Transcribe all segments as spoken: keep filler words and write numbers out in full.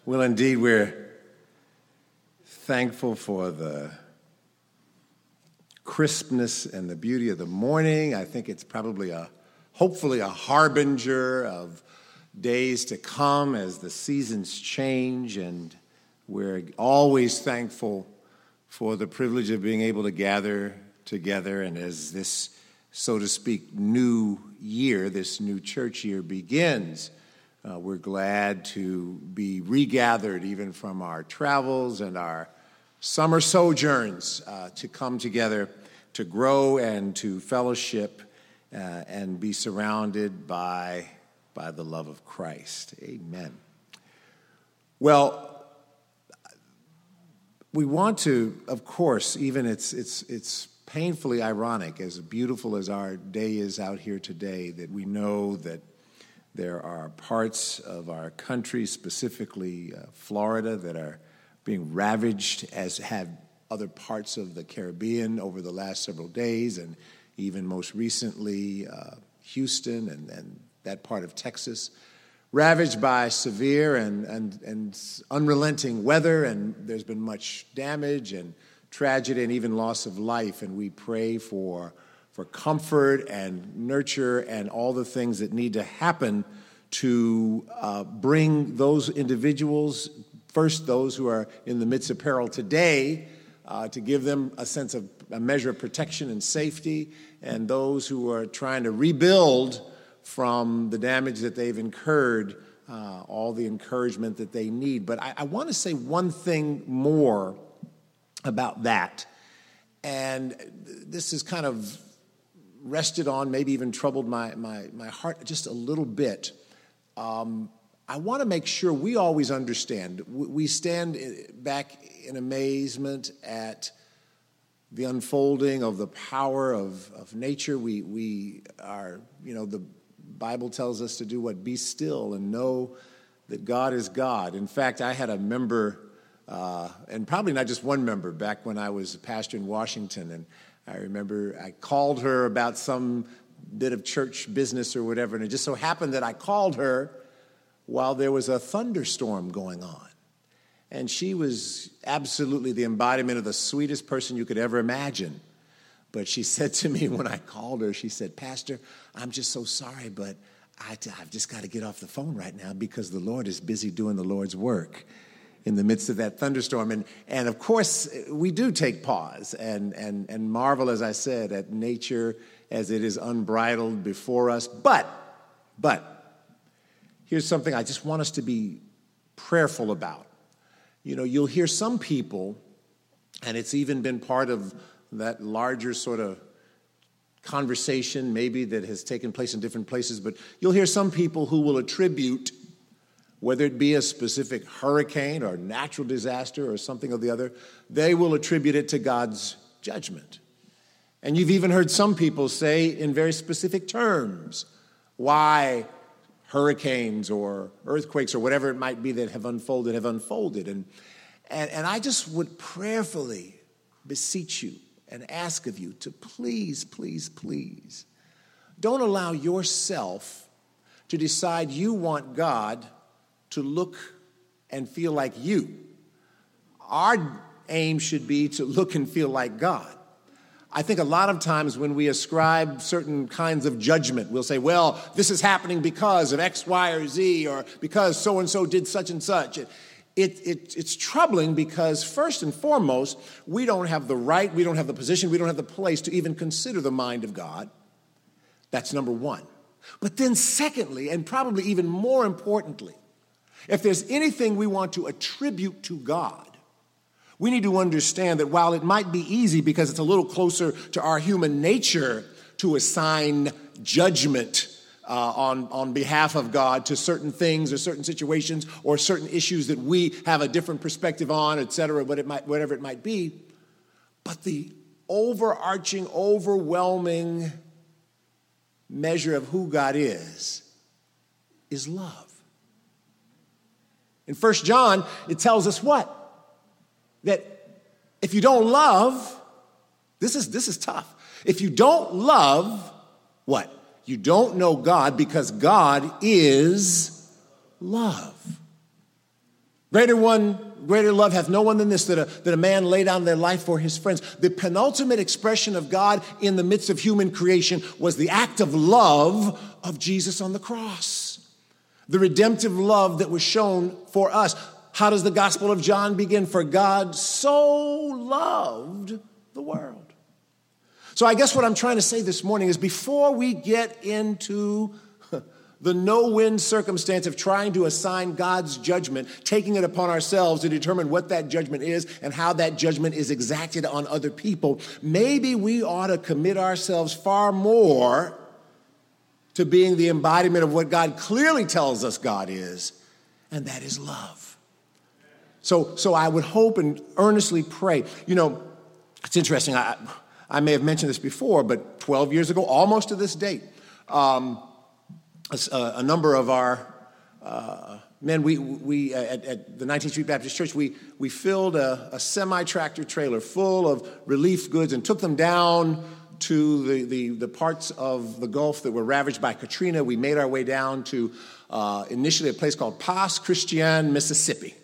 Well, indeed, we're thankful for the crispness and the beauty of the morning. I think it's probably a, hopefully a harbinger of days to come as the seasons change, and we're always thankful for the privilege of being able to gather together. And as this, so to speak, new year, this new church year begins, uh, we're glad to be regathered even from our travels and our summer sojourns uh, to come together to grow and to fellowship uh, and be surrounded by, by the love of Christ. Amen. Well, we want to, of course, even it's it's it's painfully ironic, as beautiful as our day is out here today, that we know that there are parts of our country, specifically uh, Florida, that are being ravaged, as have other parts of the Caribbean over the last several days, and even most recently uh, Houston and, and that part of Texas, ravaged by severe and, and, and unrelenting weather, and there's been much damage and tragedy and even loss of life, and we pray for, for comfort and nurture and all the things that need to happen to uh, bring those individuals, first those who are in the midst of peril today, uh, to give them a sense of a measure of protection and safety, and those who are trying to rebuild from the damage that they've incurred, uh, all the encouragement that they need. But I, I want to say one thing more about that, and this has kind of rested on, maybe even troubled my, my, my heart just a little bit. Um, I want to make sure we always understand. We stand back in amazement at the unfolding of the power of, of nature. We, we are, you know, the Bible tells us to do what? Be still and know that God is God. In fact, I had a member, uh, and probably not just one member, back when I was a pastor in Washington, and I remember I called her about some bit of church business or whatever, and it just so happened that I called her while there was a thunderstorm going on. And she was absolutely the embodiment of the sweetest person you could ever imagine. But she said to me when I called her, she said, "Pastor, I'm just so sorry, but I, I've just got to get off the phone right now because the Lord is busy doing the Lord's work in the midst of that thunderstorm." And, and of course, we do take pause and, and, and marvel, as I said, at nature as it is unbridled before us. But, but, here's something I just want us to be prayerful about. You know, you'll hear some people, and it's even been part of that larger sort of conversation maybe that has taken place in different places, but you'll hear some people who will attribute, whether it be a specific hurricane or natural disaster or something or the other, they will attribute it to God's judgment. And you've even heard some people say in very specific terms why hurricanes or earthquakes or whatever it might be that have unfolded have unfolded. And, and, and I just would prayerfully beseech you and ask of you to please, please, please don't allow yourself to decide you want God to look and feel like you. Our aim should be to look and feel like God. I think a lot of times when we ascribe certain kinds of judgment, we'll say, well, this is happening because of X, Y, or Z, or because so-and-so did such and such. It, it, it, it's troubling because, first and foremost, we don't have the right, we don't have the position, we don't have the place to even consider the mind of God. That's number one. But then secondly, and probably even more importantly, if there's anything we want to attribute to God, we need to understand that while it might be easy because it's a little closer to our human nature to assign judgment uh, on, on behalf of God to certain things or certain situations or certain issues that we have a different perspective on, et cetera, what it might, whatever it might be, but the overarching, overwhelming measure of who God is is love. In First John, it tells us what? That if you don't love, this is this is tough. If you don't love, what? You don't know God because God is love. Greater one, greater love hath no one than this, that a, that a man lay down their life for his friends. The penultimate expression of God in the midst of human creation was the act of love of Jesus on the cross. The redemptive love that was shown for us. How does the Gospel of John begin? For God so loved the world. So I guess what I'm trying to say this morning is before we get into the no-win circumstance of trying to assign God's judgment, taking it upon ourselves to determine what that judgment is and how that judgment is exacted on other people, maybe we ought to commit ourselves far more to being the embodiment of what God clearly tells us God is, and that is love. So, so I would hope and earnestly pray. You know, it's interesting. I, I may have mentioned this before, but twelve years ago, almost to this date, um, A, a number of our uh, men, we, we at, at the nineteenth Street Baptist Church, we, we filled a, a semi-tractor trailer full of relief goods and took them down to the, the, the parts of the Gulf that were ravaged by Katrina. We made our way down to uh, initially a place called Pas Christian, Mississippi.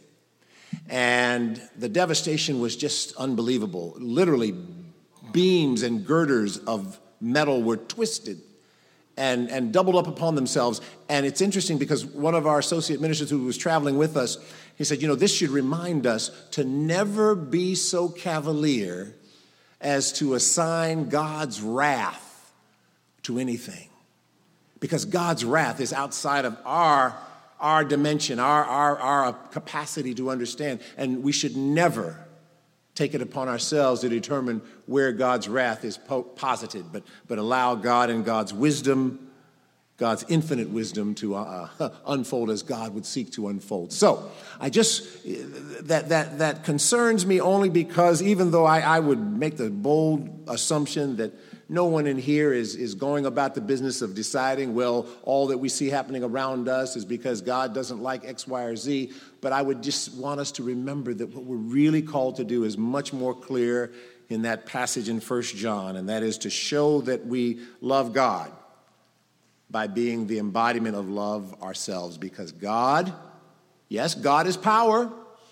And the devastation was just unbelievable. Literally, beams and girders of metal were twisted and, and doubled up upon themselves. And it's interesting because one of our associate ministers who was traveling with us, he said, you know, this should remind us to never be so cavalier as to assign God's wrath to anything. Because God's wrath is outside of our, our dimension, our, our, our capacity to understand. And we should never take it upon ourselves to determine where God's wrath is po- posited, but, but allow God and God's wisdom, God's infinite wisdom to uh, uh, unfold as God would seek to unfold. So I just, that that that concerns me only because even though I, I would make the bold assumption that no one in here is, is going about the business of deciding, well, all that we see happening around us is because God doesn't like X, Y, or Z. But I would just want us to remember that what we're really called to do is much more clear in that passage in First John, and that is to show that we love God by being the embodiment of love ourselves. Because God, yes, God is power.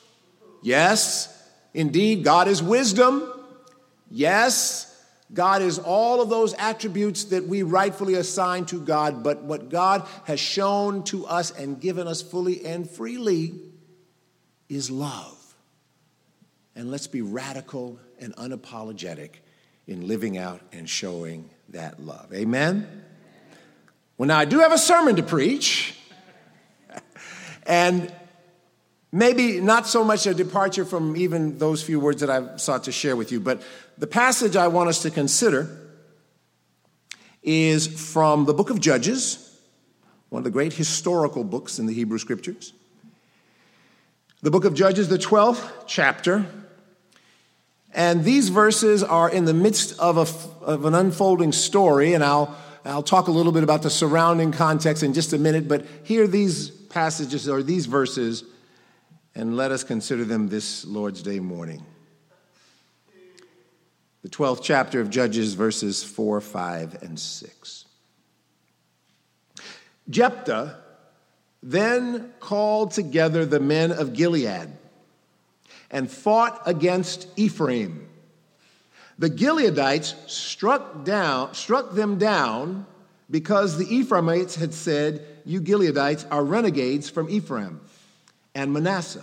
Yes, indeed, God is wisdom. Yes, God is all of those attributes that we rightfully assign to God, but what God has shown to us and given us fully and freely is love. And let's be radical and unapologetic in living out and showing that love. Amen? Well, now I do have a sermon to preach, and maybe not so much a departure from even those few words that I've sought to share with you, but the passage I want us to consider is from the book of Judges, one of the great historical books in the Hebrew Scriptures. The book of Judges, the twelfth chapter, and these verses are in the midst of, a, of an unfolding story, and I'll, I'll talk a little bit about the surrounding context in just a minute, but hear these passages or these verses and let us consider them this Lord's Day morning. The twelfth chapter of Judges, verses four, five, and six. Jephthah then called together the men of Gilead and fought against Ephraim. The Gileadites struck down, struck them down because the Ephraimites had said, "You Gileadites are renegades from Ephraim and Manasseh."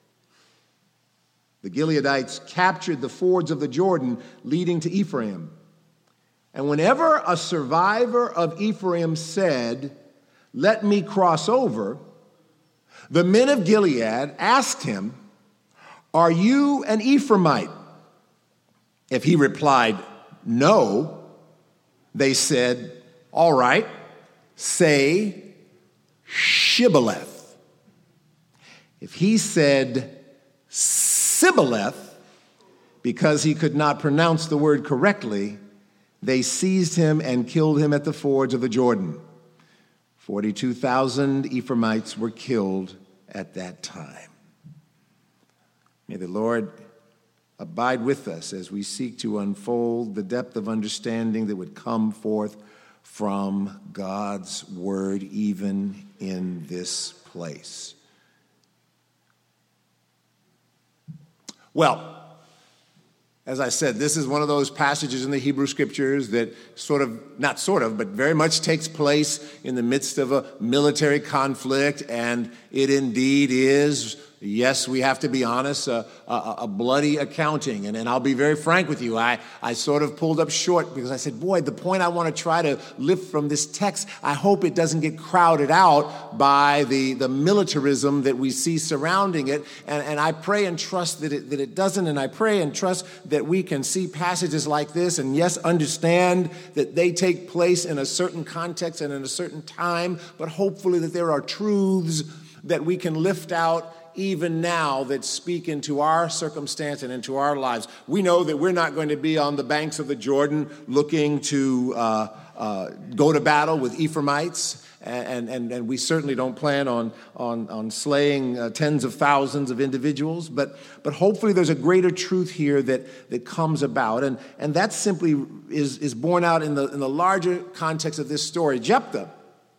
The Gileadites captured the fords of the Jordan leading to Ephraim. And whenever a survivor of Ephraim said, "Let me cross over," the men of Gilead asked him, "Are you an Ephraimite?" If he replied, "No," they said, "All right, say Shibboleth." If he said Sibboleth, because he could not pronounce the word correctly, they seized him and killed him at the fords of the Jordan. forty-two thousand Ephraimites were killed at that time. May the Lord abide with us as we seek to unfold the depth of understanding that would come forth from God's word even in this place. Well, as I said, this is one of those passages in the Hebrew Scriptures that sort of, not sort of, but very much takes place in the midst of a military conflict, and it indeed is, yes, we have to be honest, a, a, a bloody accounting. And, and I'll be very frank with you, I, I sort of pulled up short because I said, boy, the point I want to try to lift from this text, I hope it doesn't get crowded out by the, the militarism that we see surrounding it. And, and I pray and trust that it, that it doesn't, and I pray and trust that we can see passages like this and, yes, understand that they take place in a certain context and in a certain time, but hopefully that there are truths that we can lift out even now that speak into our circumstance and into our lives. We know that we're not going to be on the banks of the Jordan looking to uh, uh, go to battle with Ephraimites, and, and, and we certainly don't plan on, on, on slaying uh, tens of thousands of individuals, but, but hopefully there's a greater truth here that, that comes about, and, and that simply is, is borne out in the, in the larger context of this story. Jephthah,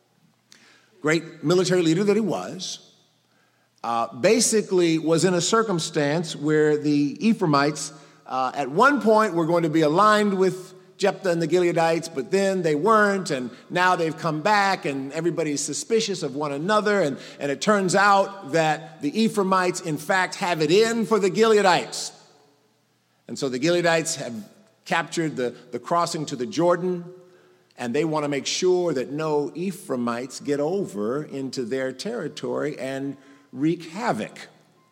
great military leader that he was, Uh, basically was in a circumstance where the Ephraimites uh, at one point were going to be aligned with Jephthah and the Gileadites, but then they weren't, and now they've come back, and everybody's suspicious of one another, and, and it turns out that the Ephraimites, in fact, have it in for the Gileadites. And so the Gileadites have captured the, the crossing to the Jordan, and they want to make sure that no Ephraimites get over into their territory and wreak havoc.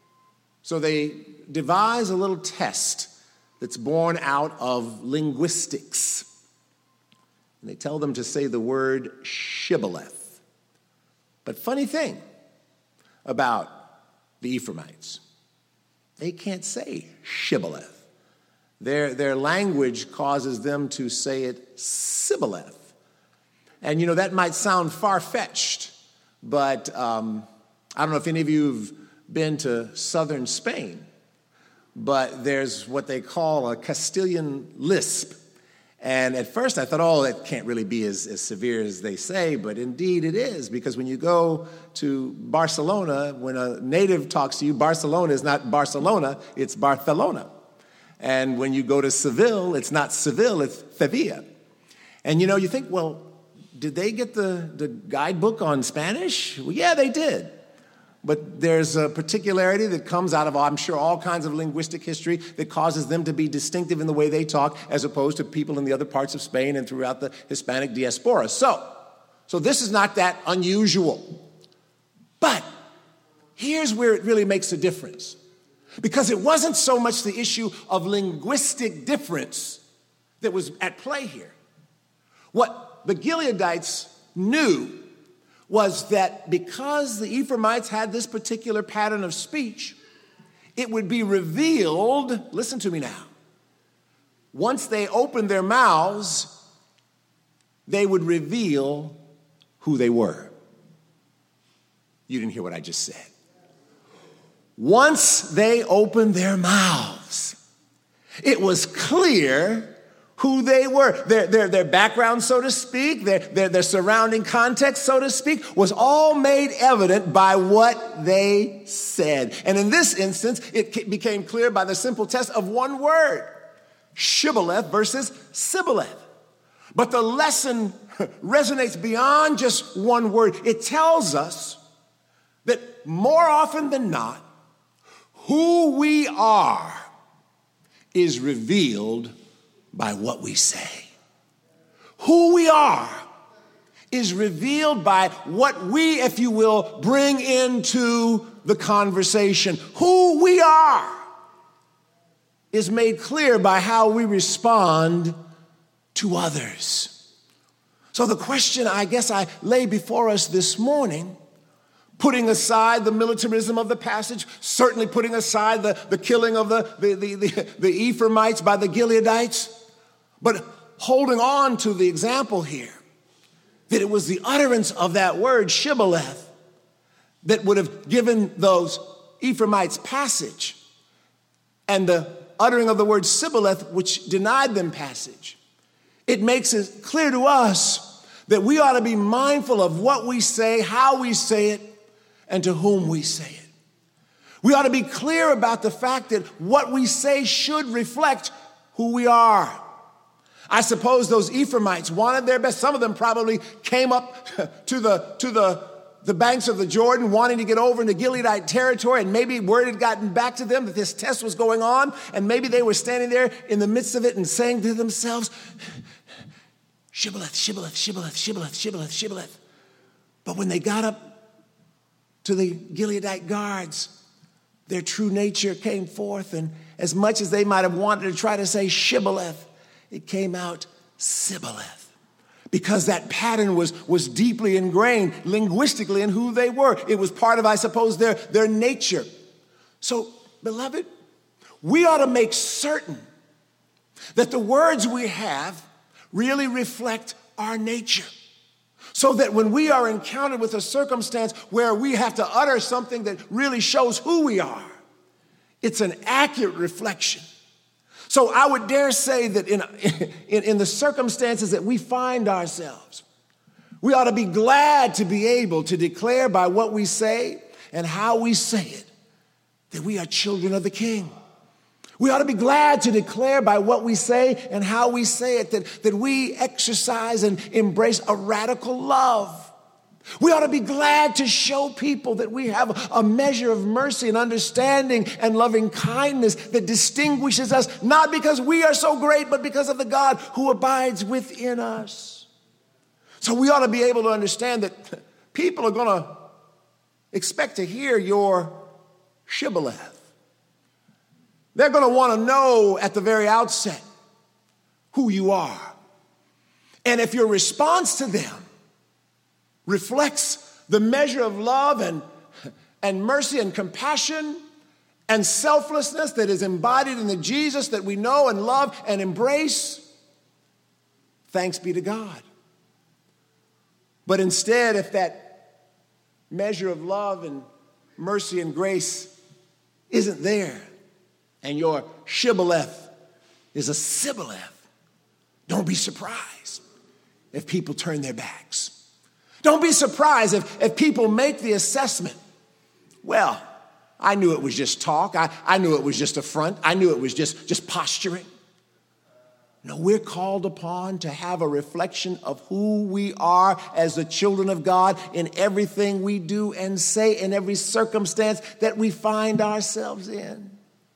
So they devise a little test that's born out of linguistics. And they tell them to say the word shibboleth. But funny thing about the Ephraimites, they can't say shibboleth. Their, their language causes them to say it sibboleth. And you know, that might sound far-fetched, but um, I don't know if any of you have been to southern Spain, but there's what they call a Castilian lisp. And at first I thought, oh, that can't really be as, as severe as they say, but indeed it is, because when you go to Barcelona, when a native talks to you, Barcelona is not Barcelona, it's Barcelona. And when you go to Seville, it's not Seville, it's Sevilla. And you know, you think, well, did they get the, the guidebook on Spanish? Well, yeah, they did. But there's a particularity that comes out of, I'm sure, all kinds of linguistic history that causes them to be distinctive in the way they talk as opposed to people in the other parts of Spain and throughout the Hispanic diaspora. So, so this is not that unusual. But here's where it really makes a difference. Because it wasn't so much the issue of linguistic difference that was at play here. What the Gileadites knew was that because the Ephraimites had this particular pattern of speech, it would be revealed, listen to me now, once they opened their mouths, they would reveal who they were. You didn't hear what I just said. Once they opened their mouths, it was clear who they were. Their, their, their background, so to speak, their, their, their surrounding context, so to speak, was all made evident by what they said. And in this instance, it became clear by the simple test of one word, shibboleth versus sibboleth. But the lesson resonates beyond just one word. It tells us that more often than not, who we are is revealed by what we say. Who we are is revealed by what we, if you will, bring into the conversation. Who we are is made clear by how we respond to others. So the question I guess I lay before us this morning, putting aside the militarism of the passage, certainly putting aside the, the killing of the, the, the, the, the Ephraimites by the Gileadites, but holding on to the example here, that it was the utterance of that word, shibboleth, that would have given those Ephraimites passage, and the uttering of the word sibboleth, which denied them passage. It makes it clear to us that we ought to be mindful of what we say, how we say it, and to whom we say it. We ought to be clear about the fact that what we say should reflect who we are. I suppose those Ephraimites wanted their best. Some of them probably came up to the, to the, the banks of the Jordan wanting to get over into Gileadite territory, and maybe word had gotten back to them that this test was going on, and maybe they were standing there in the midst of it and saying to themselves, Shibboleth, Shibboleth, Shibboleth, Shibboleth, Shibboleth, Shibboleth. But when they got up to the Gileadite guards, their true nature came forth, and as much as they might have wanted to try to say Shibboleth, it came out Sibboleth, because that pattern was, was deeply ingrained linguistically in who they were. It was part of, I suppose, their, their nature. So, beloved, we ought to make certain that the words we have really reflect our nature, so that when we are encountered with a circumstance where we have to utter something that really shows who we are, it's an accurate reflection. So I would dare say that in, in, in the circumstances that we find ourselves, we ought to be glad to be able to declare by what we say and how we say it that we are children of the King. We ought to be glad to declare by what we say and how we say it that, that we exercise and embrace a radical love. We ought to be glad to show people that we have a measure of mercy and understanding and loving kindness that distinguishes us, not because we are so great, but because of the God who abides within us. So we ought to be able to understand that people are going to expect to hear your shibboleth. They're going to want to know at the very outset who you are. And if your response to them reflects the measure of love and, and mercy and compassion and selflessness that is embodied in the Jesus that we know and love and embrace, thanks be to God. But instead, if that measure of love and mercy and grace isn't there, and your shibboleth is a sibboleth, don't be surprised if people turn their backs. Don't be surprised if, if people make the assessment, well, I knew it was just talk. I, I knew it was just a front. I knew it was just, just posturing. No, we're called upon to have a reflection of who we are as the children of God in everything we do and say, in every circumstance that we find ourselves in.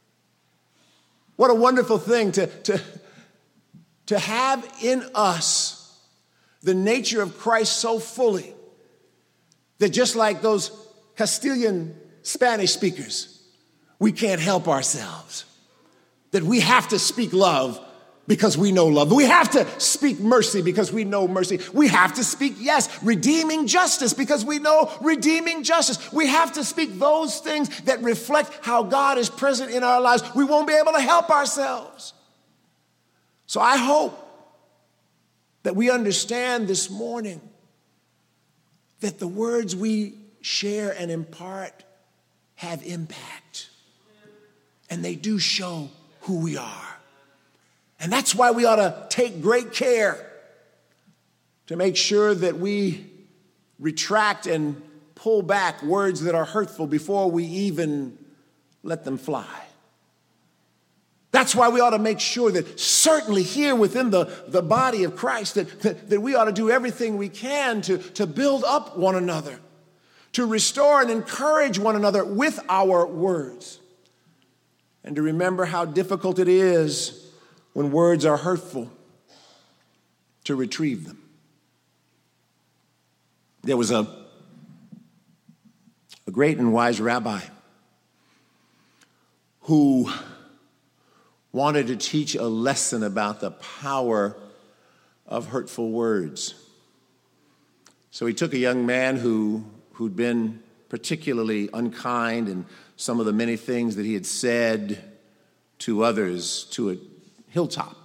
What a wonderful thing to, to, to have in us the nature of Christ so fully that just like those Castilian Spanish speakers, we can't help ourselves. That we have to speak love because we know love. We have to speak mercy because we know mercy. We have to speak, yes, redeeming justice because we know redeeming justice. We have to speak those things that reflect how God is present in our lives. We won't be able to help ourselves. So I hope that we understand this morning that the words we share and impart have impact. And they do show who we are. And that's why we ought to take great care to make sure that we retract and pull back words that are hurtful before we even let them fly. That's why we ought to make sure that certainly here within the, the body of Christ that, that, that we ought to do everything we can to, to build up one another, to restore and encourage one another with our words, and to remember how difficult it is when words are hurtful to retrieve them. There was a, a great and wise rabbi who wanted to teach a lesson about the power of hurtful words. So he took a young man who, who'd been particularly unkind in some of the many things that he had said to others to a hilltop.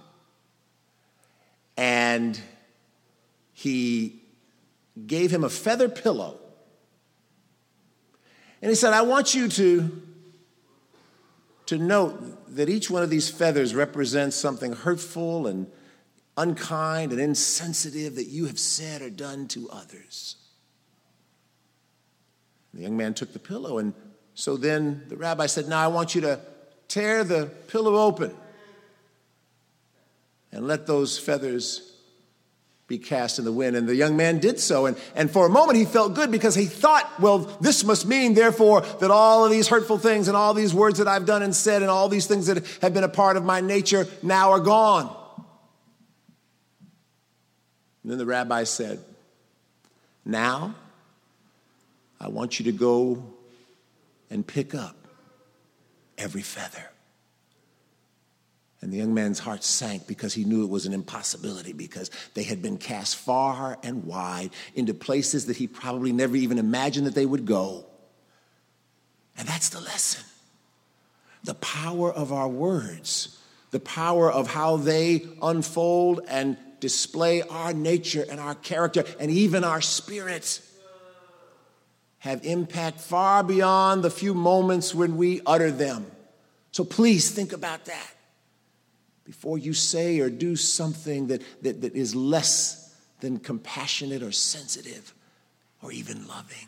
And he gave him a feather pillow. And he said, I want you to, to note that each one of these feathers represents something hurtful and unkind and insensitive that you have said or done to others. The young man took the pillow and So then the rabbi said, now I want you to tear the pillow open and let those feathers be cast in the wind. And the young man did so. And, and for a moment he felt good because he thought, well, this must mean, therefore, that all of these hurtful things and all these words that I've done and said and all these things that have been a part of my nature now are gone. And then the rabbi said, now I want you to go and pick up every feather. And the young man's heart sank because he knew it was an impossibility, because they had been cast far and wide into places that he probably never even imagined that they would go. And that's the lesson. The power of our words, the power of how they unfold and display our nature and our character and even our spirit, have impact far beyond the few moments when we utter them. So please think about that before you say or do something that, that, that is less than compassionate or sensitive or even loving.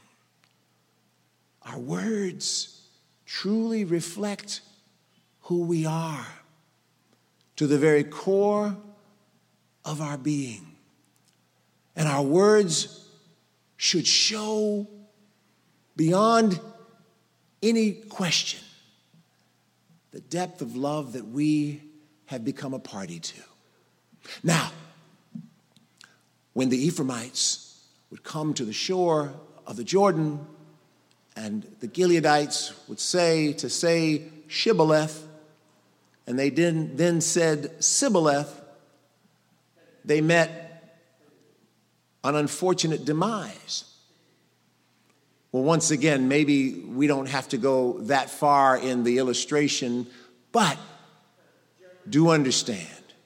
Our words truly reflect who we are to the very core of our being. And our words should show beyond any question the depth of love that we have become a party to. Now, when the Ephraimites would come to the shore of the Jordan, and the Gileadites would say to say Shibboleth, and they didn't, then said Sibboleth, they met an unfortunate demise. Well, once again, maybe we don't have to go that far in the illustration, but do understand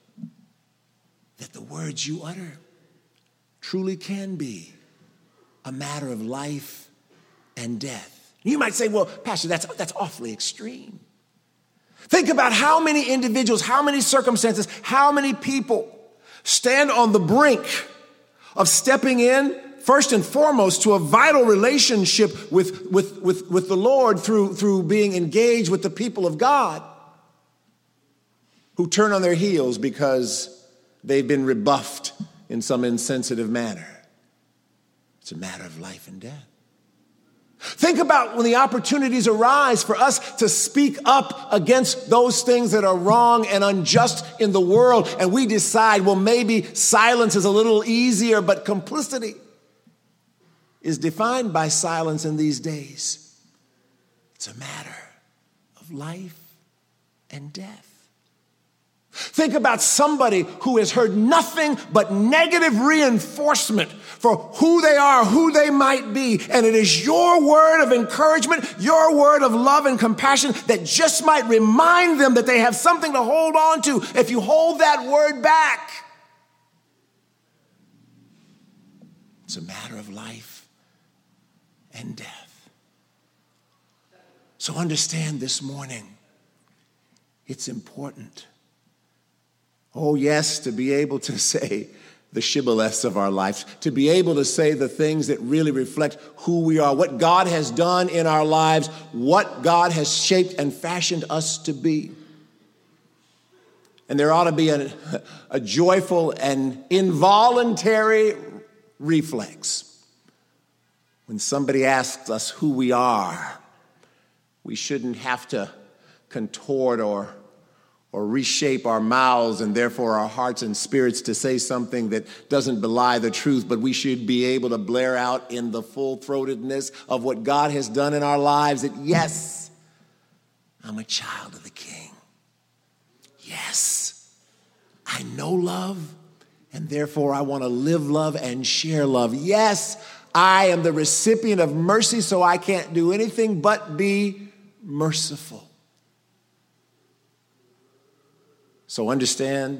that the words you utter truly can be a matter of life and death. You might say, well, Pastor, that's, that's awfully extreme. Think about how many individuals, how many circumstances, how many people stand on the brink of stepping in, first and foremost, to a vital relationship with, with, with, with the Lord through, through being engaged with the people of God, who turn on their heels because they've been rebuffed in some insensitive manner. It's a matter of life and death. Think about when the opportunities arise for us to speak up against those things that are wrong and unjust in the world, and we decide, well, maybe silence is a little easier, but complicity is defined by silence in these days. It's a matter of life and death. Think about somebody who has heard nothing but negative reinforcement for who they are, who they might be, and it is your word of encouragement, your word of love and compassion that just might remind them that they have something to hold on to if you hold that word back. It's a matter of life and death. So understand this morning, it's important. Oh, yes, to be able to say the shibboleths of our lives, to be able to say the things that really reflect who we are, what God has done in our lives, what God has shaped and fashioned us to be. And there ought to be a, a joyful and involuntary reflex. When somebody asks us who we are, we shouldn't have to contort or or reshape our mouths and therefore our hearts and spirits to say something that doesn't belie the truth, but we should be able to blare out in the full-throatedness of what God has done in our lives that, yes, I'm a child of the King. Yes, I know love, and therefore I want to live love and share love. Yes, I am the recipient of mercy, so I can't do anything but be merciful. So understand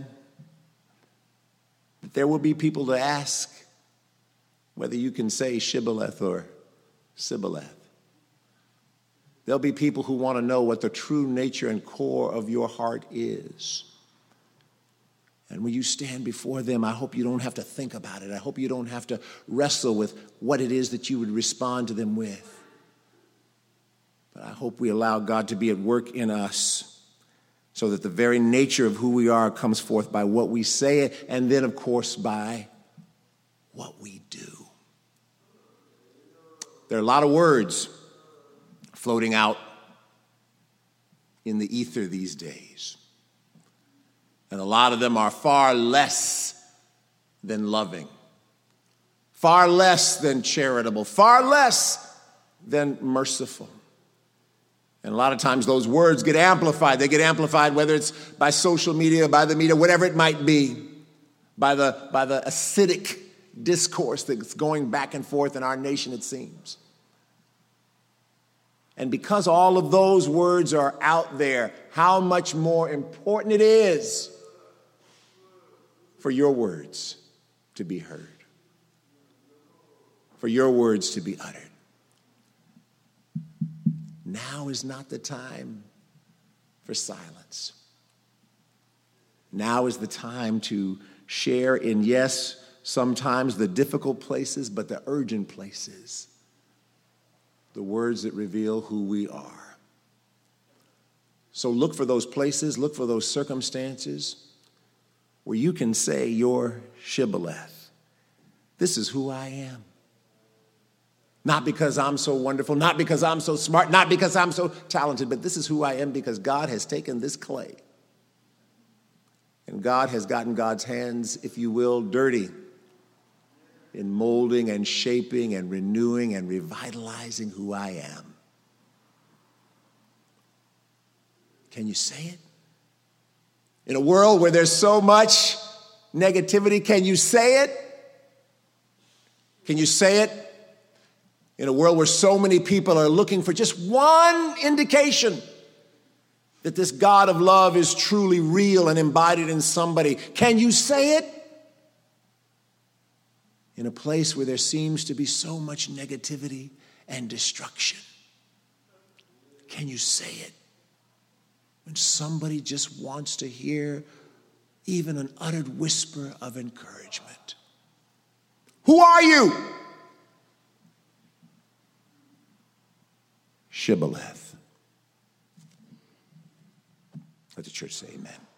that there will be people to ask whether you can say shibboleth or sibboleth. There'll be people who want to know what the true nature and core of your heart is. And when you stand before them, I hope you don't have to think about it. I hope you don't have to wrestle with what it is that you would respond to them with. But I hope we allow God to be at work in us so that the very nature of who we are comes forth by what we say, and then, of course, by what we do. There are a lot of words floating out in the ether these days. And a lot of them are far less than loving, far less than charitable, far less than merciful. And a lot of times those words get amplified. They get amplified whether it's by social media, by the media, whatever it might be, by the, by the acidic discourse that's going back and forth in our nation, it seems. And because all of those words are out there, how much more important it is for your words to be heard, for your words to be uttered. Now is not the time for silence. Now is the time to share in, yes, sometimes the difficult places, but the urgent places, the words that reveal who we are. So look for those places, look for those circumstances where you can say your shibboleth. This is who I am. Not because I'm so wonderful, not because I'm so smart, not because I'm so talented, but this is who I am because God has taken this clay. And God has gotten God's hands, if you will, dirty in molding and shaping and renewing and revitalizing who I am. Can you say it? In a world where there's so much negativity, can you say it? Can you say it? In a world where so many people are looking for just one indication that this God of love is truly real and embodied in somebody, can you say it? In a place where there seems to be so much negativity and destruction, can you say it? When somebody just wants to hear even an uttered whisper of encouragement. Who are you? Shibboleth. Let the church say amen.